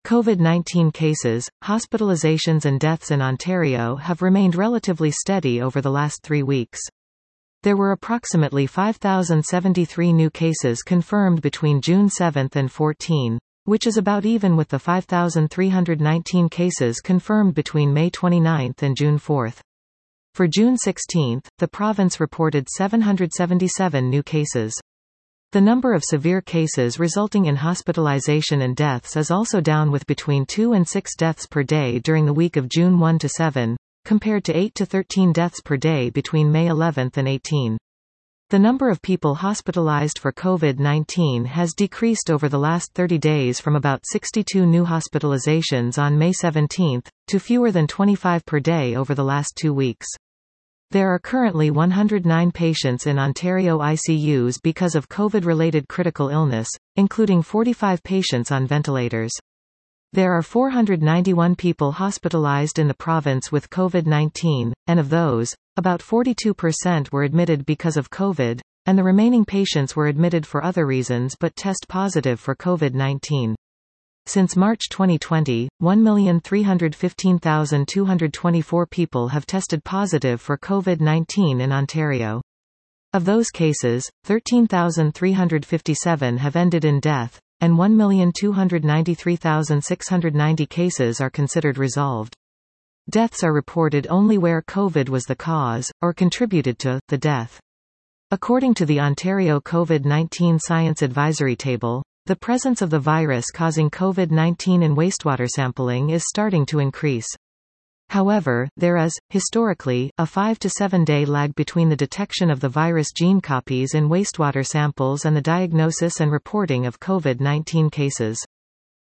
COVID-19 cases, hospitalizations and deaths in Ontario have remained relatively steady over the last 3 weeks. There were approximately 5,073 new cases confirmed between June 7 and 14, which is about even with the 5,319 cases confirmed between May 29 and June 4. For June 16, the province reported 777 new cases. The number of severe cases resulting in hospitalization and deaths is also down, with between 2 and 6 deaths per day during the week of June 1 to 7, compared to 8 to 13 deaths per day between May 11 and 18. The number of people hospitalized for COVID-19 has decreased over the last 30 days from about 62 new hospitalizations on May 17, to fewer than 25 per day over the last 2 weeks. There are currently 109 patients in Ontario ICUs because of COVID-related critical illness, including 45 patients on ventilators. There are 491 people hospitalized in the province with COVID-19, and of those, about 42% were admitted because of COVID, and the remaining patients were admitted for other reasons but test positive for COVID-19. Since March 2020, 1,315,224 people have tested positive for COVID-19 in Ontario. Of those cases, 13,357 have ended in death, and 1,293,690 cases are considered resolved. Deaths are reported only where COVID was the cause, or contributed to, the death. According to the Ontario COVID-19 Science Advisory Table, the presence of the virus causing COVID-19 in wastewater sampling is starting to increase. However, there is, historically, a 5 to 7 day lag between the detection of the virus gene copies in wastewater samples and the diagnosis and reporting of COVID-19 cases.